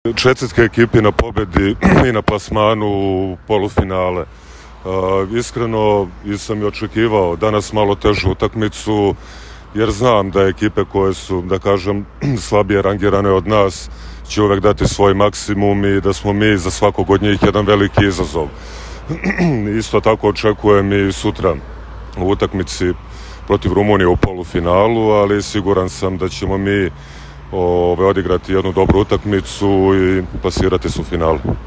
Čestitke ekipi na pobedi i na plasmanu u polufinale. Iskreno sam i očekivao danas malo težu utakmicu, jer znam da ekipe koje su, da kažem, slabije rangirane od nas će uvek dati svoj maksimum i da smo mi za svakog od njih jedan veliki izazov. Isto tako očekujem i sutra u utakmici protiv Rumunije u polufinalu, ali siguran sam da ćemo mi odigrati jednu dobru utakmicu i plasirati se u finalu.